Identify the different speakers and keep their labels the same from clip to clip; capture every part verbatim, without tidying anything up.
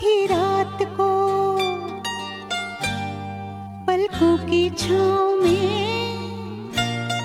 Speaker 1: आधी रात को पलकों की छाँव में,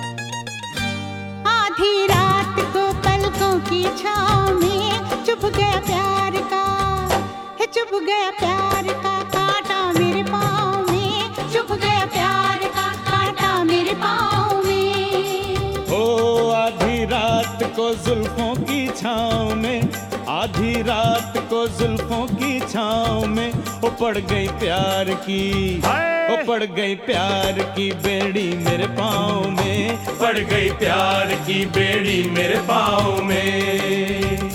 Speaker 1: आधी रात को पलकों की छाँव में चुभ गया प्यार का, है चुभ गया प्यार का कांटा मेरे पाँव में, चुभ गया प्यार का कांटा मेरे पाँव में।
Speaker 2: ओ आधी रात को जुल्फों की छाँव में, आधी रात को जुल्फों की छाँव में वो पड़ गई प्यार की, वो पड़ गई प्यार की बेड़ी मेरे पाँव में, पड़ गई प्यार की बेड़ी मेरे पाँव में।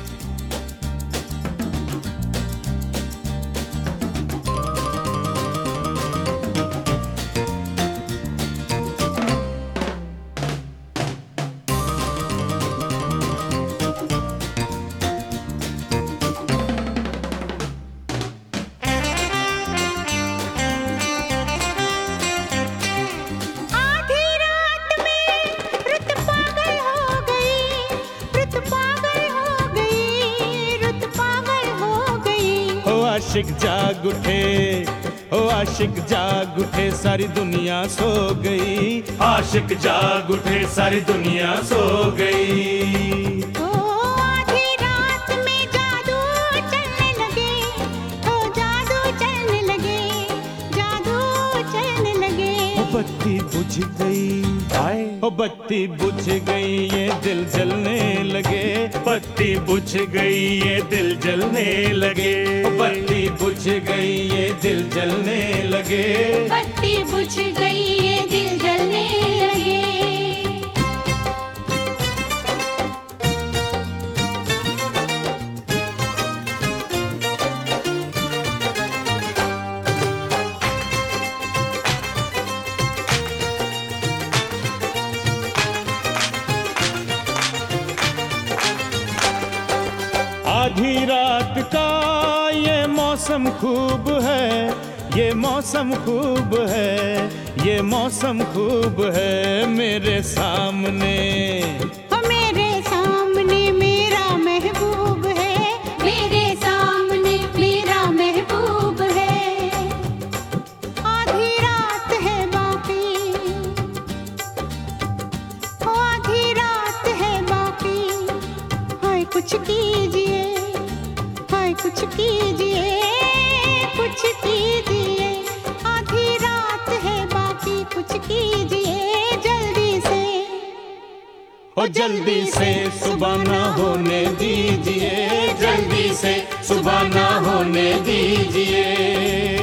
Speaker 2: आशिक जाग उठे, ओ आशिक जाग उठे सारी दुनिया सो गई, आशिक जाग उठे सारी दुनिया सो गई।
Speaker 1: ओ आधी रात में जादू चलने लगे, ओ जादू चलने लगे, जादू चलने लगे।
Speaker 2: ओ बत्ती बुझ गई, ओ बत्ती बुझ गई ये दिल जलने लगे, बत्ती बुझ गई ये दिल जलने लगे, बत्ती बुझ गई ये दिल जलने लगे,
Speaker 1: बत्ती बुझ गई ये दिल जलने लगे।
Speaker 2: आधी रात का ये मौसम खूब है, ये मौसम खूब है, ये मौसम खूब है मेरे सामने,
Speaker 1: ओ मेरे सामने मेरा महबूब है, मेरे सामने मेरा महबूब है। आधी रात है बाकी, ओ आधी रात है बाकी, हाय कुछ कीजिए, कुछ कीजिए, कुछ कीजिए, आधी रात है बाकी कुछ कीजिए जल्दी से,
Speaker 2: ओ जल्दी से सुबह ना होने दीजिए, जल्दी से सुबह ना होने दीजिए।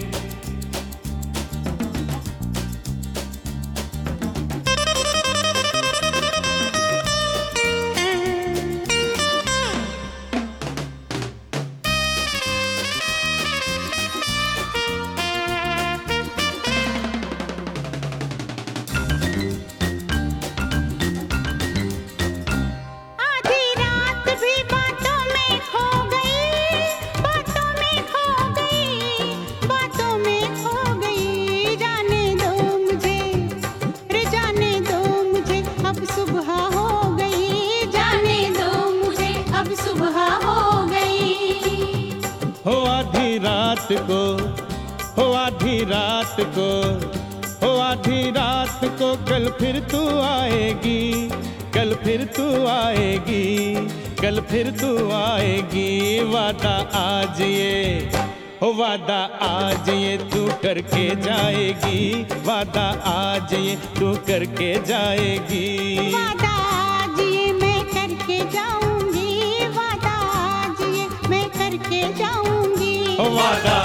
Speaker 2: हो आधी रात को, हो आधी रात को, हो आधी रात को कल फिर तू आएगी, कल फिर तू आएगी, कल फिर तू आएगी। वादा आज ये, हो वादा आज ये तू करके जाएगी, वादा आज ये तू करके जाएगी।
Speaker 1: वादा आज ये मैं करके जाऊंगी, वादा आज ये मैं करके जाऊंगी।
Speaker 2: वादा